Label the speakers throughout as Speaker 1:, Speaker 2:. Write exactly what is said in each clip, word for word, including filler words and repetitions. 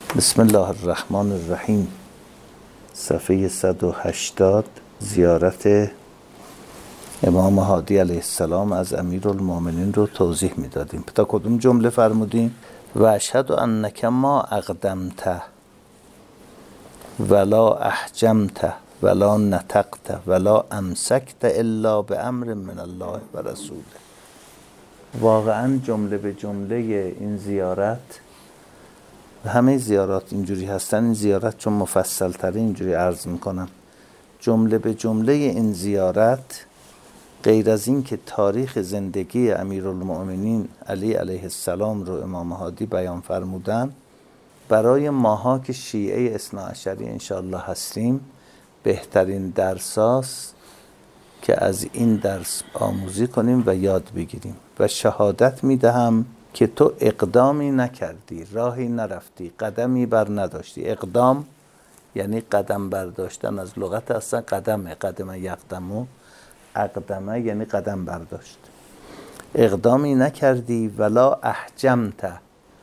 Speaker 1: بسم الله الرحمن الرحیم. صفحه صد و هشتاد، زیارت امام هادی علیه السلام از امیرالمؤمنین رو توضیح میدادیم. تا کدوم جمله فرمودیم؟ و اشهد انک ما اقدمت ولا احجمت ولا نطقت ولا امسکت الا بامر من الله و رسوله. واقعا جمله به جمله این زیارت و همه زیارات اینجوری هستن، این زیارت چون مفصل تره اینجوری عرض میکنم. جمله به جمله این زیارت غیر از این که تاریخ زندگی امیرالمؤمنین علی علیه السلام رو امام هادی بیان فرمودن، برای ماها که شیعه اثنا عشری انشاءالله هستیم بهترین درساست که از این درس آموزی کنیم و یاد بگیریم. و شهادت میدهم که تو اقدامی نکردی، راهی نرفتی، قدمی بر نداشتی. اقدام یعنی قدم برداشتن، از لغت اصلا قدمه، قدم یقدمو، اقدمه یعنی قدم برداشت. اقدامی نکردی ولا احجمت،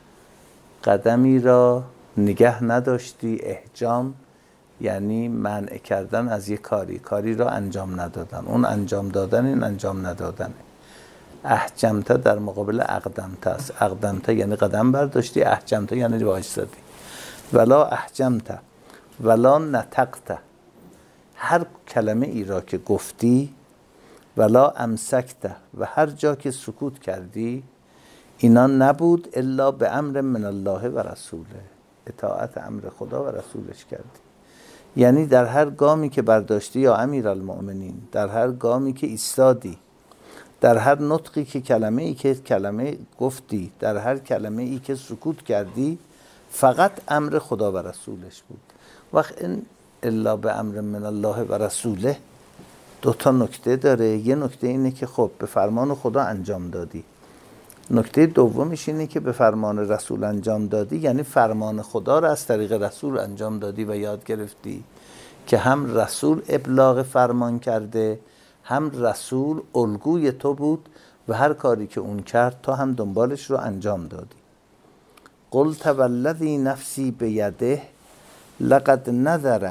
Speaker 1: قدمی را نگه نداشتی. احجام یعنی منع کردن از یک کاری، کاری را انجام ندادن. اون انجام دادن، این انجام ندادنه. احجمت در مقابل اقدمت است. اقدمت یعنی قدم برداشتی، احجمت یعنی وایسادی. ولا احجمت ولا نطقت، هر کلمه ای را که گفتی، ولا امسکت و هر جا که سکوت کردی، اینا نبود الا به امر من الله و رسوله، اطاعت امر خدا و رسولش کردی. یعنی در هر گامی که برداشتی یا امیرالمؤمنین، در هر گامی که ایستادی، در هر نطقی که کلمه ای که کلمه گفتی، در هر کلمه ای که سکوت کردی، فقط امر خدا و رسولش بود. وقت این الا به امر من الله و رسوله دو تا نکته داره. یه نکته اینه که خب به فرمان خدا انجام دادی. نکته دومش اینه که به فرمان رسول انجام دادی، یعنی فرمان خدا رو از طریق رسول انجام دادی و یاد گرفتی که هم رسول ابلاغ فرمان کرده، هم رسول الگوی تو بود و هر کاری که اون کرد تو هم دنبالش رو انجام دادی. قلت والذی نفسی بیده لقد نظر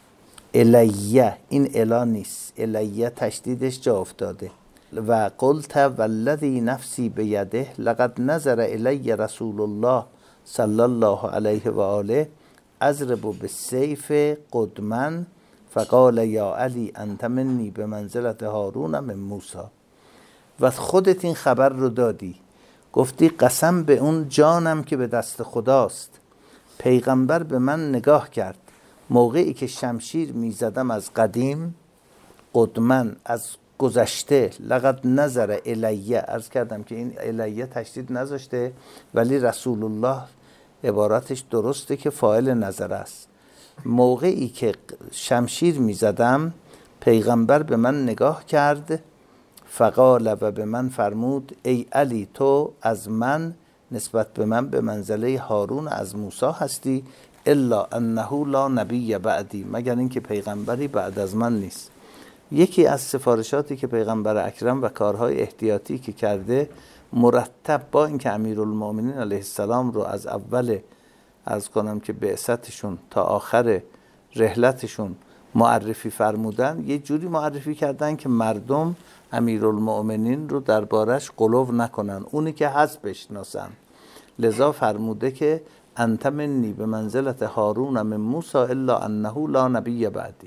Speaker 1: الیه، این الا نیست، الیه تشدیدش جا افتاده. و قلت والذی نفسی بیده لقد نظر الی رسول الله صلی الله علیه و آله اضرب بالسیف قدما فقال یا علی انت منی به منزلت هارون من موسی. و خودت این خبر رو دادی، گفتی قسم به اون جانم که به دست خداست، پیغمبر به من نگاه کرد موقعی که شمشیر میزدم از قدیم، قدمن از گذشته، لقد نظر الیه، عرض کردم که این الیه تشدید نذاشته ولی رسول الله عبارتش درسته که فاعل نظر است. موقعی که شمشیر میزدم پیغمبر به من نگاه کرد، فقال و به من فرمود ای علی تو از من نسبت به من به منزله هارون از موسی هستی، الا انه لا نبی بعدی، مگر اینکه پیغمبری بعد از من نیست. یکی از سفارشاتی که پیغمبر اکرم و کارهای احتیاطی که کرده، مرتب با اینکه امیرالمؤمنین علیه السلام رو از اول عرض کنم که بعثتشون تا آخر رحلتشون معرفی فرمودن، یه جوری معرفی کردن که مردم امیرالمؤمنین رو دربارش غلو نکنن، اونی که هست بشناسن. لذا فرموده که انت منی به منزلت هارون من موسی الا انه لا نبی بعدی،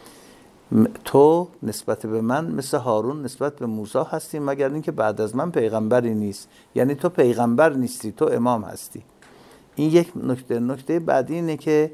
Speaker 1: تو نسبت به من مثل هارون نسبت به موسی هستی مگر اینکه بعد از من پیغمبری نیست. یعنی تو پیغمبر نیستی، تو امام هستی. این یک نکته. نکته بعدی اینه که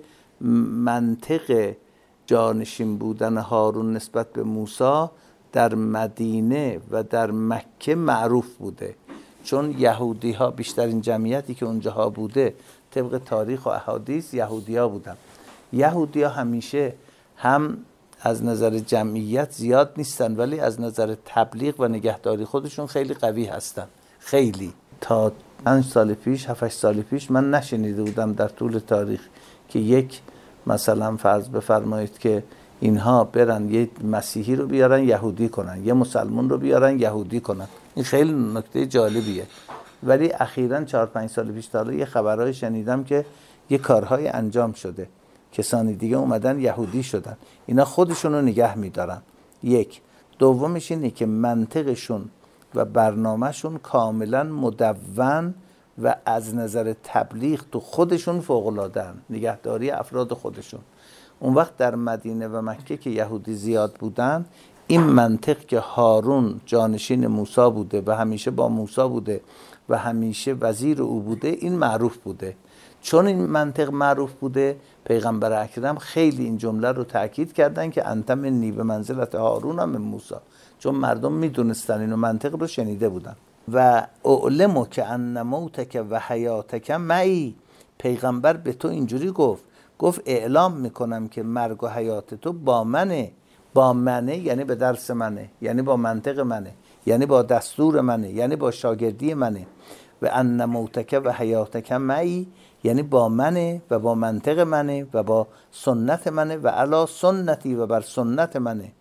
Speaker 1: منطق جانشین بودن هارون نسبت به موسی در مدینه و در مکه معروف بوده، چون یهودی ها بیشترین جمعیتی که اونجاها بوده طبق تاریخ و احادیث یهودی ها بودن. یهودی ها همیشه هم از نظر جمعیت زیاد نیستن ولی از نظر تبلیغ و نگهداری خودشون خیلی قوی هستن. خیلی تا پنج سال پیش، هفت سال پیش من نشنیده بودم در طول تاریخ که یک مثلا فرض بفرمایید که اینها برن یه مسیحی رو بیارن یهودی کنن، یه مسلمان رو بیارن یهودی کنن. این خیلی نکته جالبیه. ولی اخیراً چهار پنج سال پیش تا یه خبرهای شنیدم که یه کارهای انجام شده، کسانی دیگه اومدن یهودی شدن، اینا خودشون رو نگه میدارن. یک. دومش اینه که منطقشون و برنامهشون کاملا مدون و از نظر تبلیغ تو خودشون فوق‌العاده‌ان، نگهداری افراد خودشون. اون وقت در مدینه و مکه که یهودی زیاد بودن، این منطق که هارون جانشین موسی بوده و همیشه با موسی بوده و همیشه وزیر او بوده، این معروف بوده. چون این منطق معروف بوده، پیغمبر اکرم خیلی این جمله رو تأکید کردن که انت منی به منزلت هارون هم موسی، چون مردم میدونستن اینو، منطق رو شنیده بودن. و اعلمو که ان موتک و حیاتک معی، پیغمبر به تو اینجوری گفت، گفت اعلام میکنم که مرگ و حیات تو با منه. با منه یعنی به درس منه، یعنی با منطق منه، یعنی با دستور منه، یعنی با شاگردی منه. و ان موتک و حیاتک معی یعنی با منه و با منطق منه و با سنت منه و علی سنتی و بر سنت منه.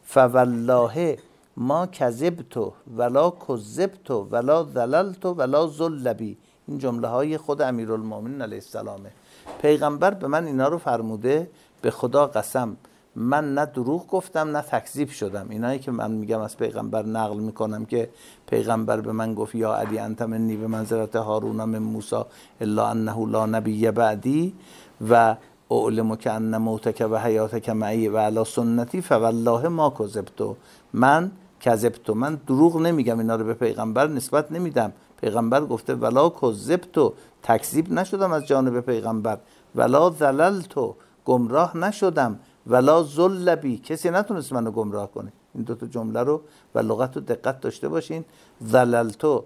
Speaker 1: فوالله ما کذبت ولا کذبت ولا ضللت ولا ضلبی. این جمله های خود امیرالمومنین علیه السلامه. پیغمبر به من اینا رو فرموده، به خدا قسم من نه دروغ گفتم نه تکذیب شدم. اینایی که من میگم از پیغمبر نقل میکنم که پیغمبر به من گفت یا علی انت منی به منزلت هارون من موسی الا انه لا نبی بعدی و اعلم که ان موتک و حیاتک معی و علی سنتی فوالله ما کذبت. من کذبت، من دروغ نمیگم، اینا رو به پیغمبر نسبت نمیدم. پیغمبر گفته ولا کذبت، تکذیب نشدم از جانب پیغمبر، ولا ضللت، گمراه نشدم، ولا ضلبی، کسی نتونست منو گمراه کنه. این دو تا جمله رو و لغت رو دقت داشته باشین. ضللتو،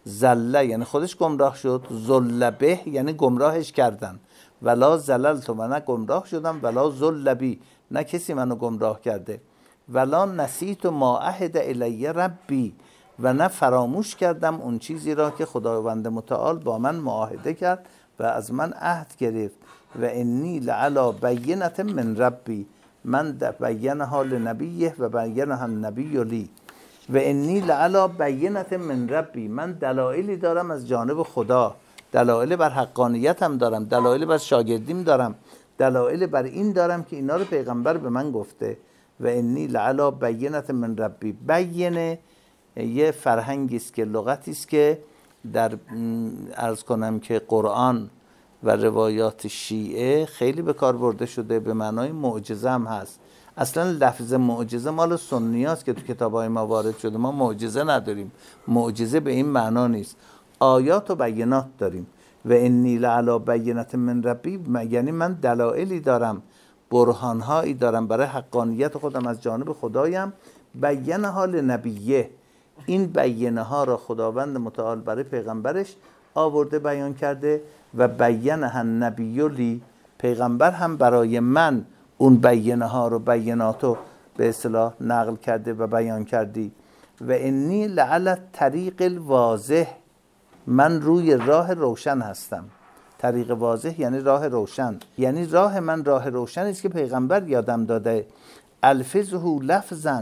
Speaker 1: زله یعنی خودش گمراه شد، ضلبه یعنی گمراهش کردن. ولا ضللتو، من نه گمراه شدم، ولا ضلبی، نه کسی منو گمراه کرده. ولا نسیت ما عهد الی ربی، و نه فراموش کردم اون چیزی را که خداوند متعال با من معاهده کرد و از من عهد گرفت. و انی لعلی بینة من ربی، من بینها لنبیه و بینها النبی لی. و انی لعلی بینة من ربی، من دلایلی دارم از جانب خدا، دلایل بر حقانیتم دارم، دلایل بر شاگردیم دارم، دلایل بر این دارم که اینا رو پیغمبر به من گفته. و انی لعلی بینة من ربی. بینه یه فرهنگی است که لغتی است که در عرض کنم که قرآن و روایات شیعه خیلی به کار برده شده، به معنای معجزه هم هست. اصلا لفظ معجزه مال سنی است که تو کتاب‌های ما وارد شده. ما معجزه نداریم، معجزه به این معنا نیست. آیات و بینات داریم. و انی لعلی بینة من ربی یعنی من دلایلی دارم، برهانهایی دارم برای حقانیت خودم از جانب خدایم. بینه ها لنبیه، این بینه ها را خداوند متعال برای پیغمبرش آورده بیان کرده. و بینه النبی لی، پیغمبر هم برای من اون بینه ها رو، بیناتو به اصطلاح نقل کرده و بیان کردی. و انی لعلی طریق الواضح، من روی راه روشن هستم. طریق واضح یعنی راه روشن، یعنی راه من راه روشنی است که پیغمبر یادم داده. الفظه لفظا،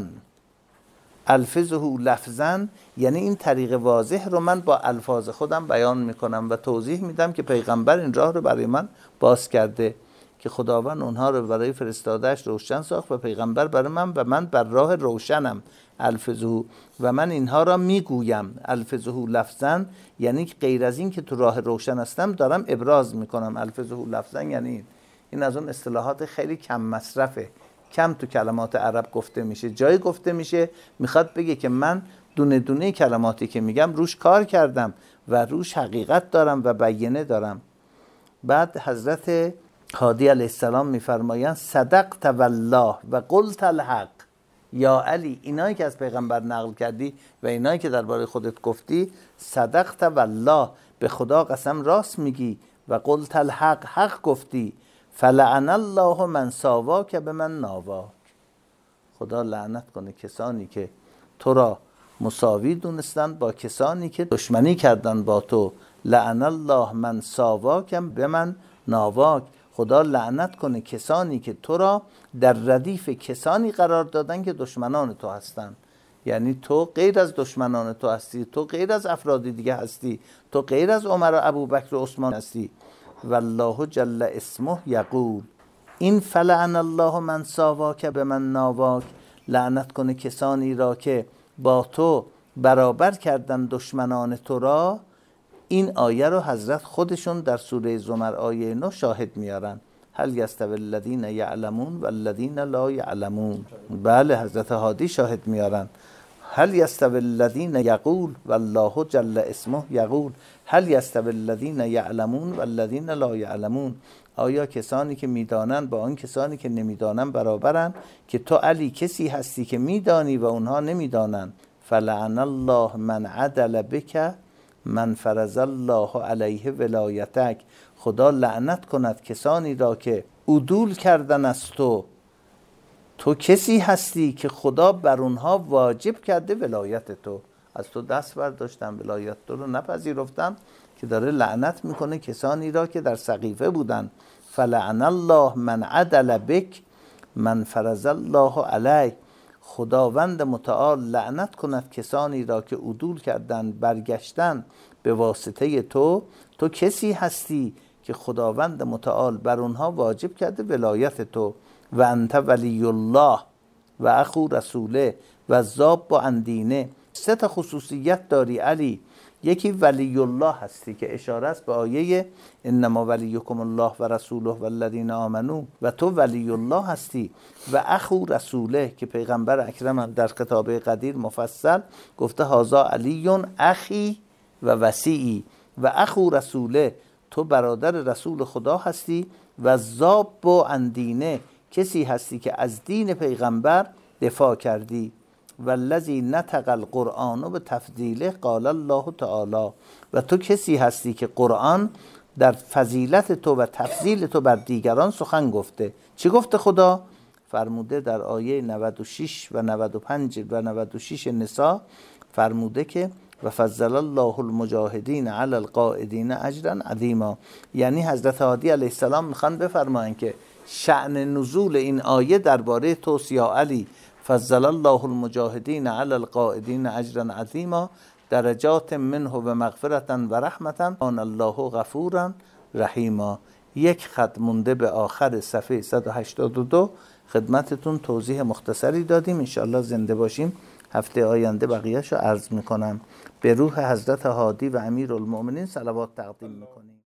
Speaker 1: الفظه لفظا یعنی این طریق واضح رو من با الفاظ خودم بیان میکنم و توضیح میدم که پیغمبر این راه رو برای من باز کرده، که خداوند اونها رو برای فرستادهش روشن ساخت و پیغمبر برای من و من بر راه روشنم. الفظه، و من اینها را میگویم. الفظه لفظا یعنی غیر از این که تو راه روشن هستم دارم ابراز میکنم. الفظه لفظا یعنی این. این از اون اصطلاحات خیلی کم مصرفه، کم تو کلمات عرب گفته میشه. جایی گفته میشه میخواد بگه که من دونه دونه کلماتی که میگم روش کار کردم و روش حقیقت دارم و بیانه دارم. بعد حضرت هادی علیه السلام میفرمایند صدقت والله و قلت الحق. یا علی، اینایی که از پیغمبر نقل کردی و اینایی که درباره خودت گفتی، صدقت والله، به خدا قسم راست میگی، و قلت الحق، حق گفتی. فلعن الله من ساواک به من ناواک، خدا لعنت کنه کسانی که تو را مساوی دونستن با کسانی که دشمنی کردن با تو. لعن الله من ساواک به من ناواک، خدا لعنت کنه کسانی که تو را در ردیف کسانی قرار دادن که دشمنان تو هستن. یعنی تو غیر از دشمنان تو هستی، تو غیر از افراد دیگه هستی، تو غیر از عمر و ابوبکر و عثمان هستی. والله جل اسمه یقول. این فلعن الله من ساواک به من ناواک، لعنت کنه کسانی را که با تو برابر کردن دشمنان تو را. این آیه رو حضرت خودشون در سوره زمر آیه نه شاهد میارن. هل یستوی الذین یعلمون و الذین لا یعلمون. بله حضرت هادی شاهد میارن. هل یستوی الذین یقول والله جل اسمه یقول هل یستوی الذین یعلمون و الذین لا یعلمون. آیا کسانی که میدانند با آن کسانی که نمیدانند برابرند؟ که تو علی کسی هستی که میدانی و اونها نمیدانند. فلعن الله من عدل بک من فرض الله علیه ولایتک. خدا لعنت کند کسانی را که عدول کردن از تو. تو کسی هستی که خدا بر اونها واجب کرده ولایت تو. از تو دست برداشتن، ولایت تو رو نپذیرفتن، که داره لعنت میکنه کسانی را که در سقیفه بودن. فلعن الله من عدل بک من فرض الله علیه. خداوند متعال لعنت کند کسانی را که عدول کردن، برگشتن به واسطه تو. تو کسی هستی که خداوند متعال بر اونها واجب کرده ولایت تو. و انت ولی الله و اخو رسوله و ذاب و اندینه. سه تا خصوصیت داری علی. یکی ولی الله هستی که اشاره است به آیه انما ولیکم الله و رسوله و الذین آمنو. و تو ولی الله هستی. و اخو رسوله که پیغمبر اکرم در کتاب قدیر مفصل گفته هذا علی اخی و وصی. و اخو رسوله تو برادر رسول خدا هستی. و ذاب و اندینه کسی هستی که از دین پیغمبر دفاع کردی. والذی نطق القرآن به تفضیله قال الله تعالی. و تو کسی هستی که قرآن در فضیلت تو و تفضیل تو بر دیگران سخن گفته. چی گفته خدا؟ فرموده در آیه نود و شش و نود و پنج و نود و شش نساء، فرموده که و فضل الله المجاهدین علی القاعدین اجرا عظیما. یعنی حضرت هادی علیه السلام میخوان بفرمایند که شأن نزول این آیه درباره توست یا علی. فضل الله المجاهدین علی القاعدین اجرا عظیما درجات منه و مغفرتا و رحمتا آن الله غفورا رحیما. یک خط مونده به آخر صفحه صد و هشتاد و دو. خدمتتون توضیح مختصری دادیم. انشاءالله زنده باشیم هفته آینده بقیه‌شو عرض میکنم. به روح حضرت هادی و امیرالمؤمنین صلوات تقدیم میکنیم.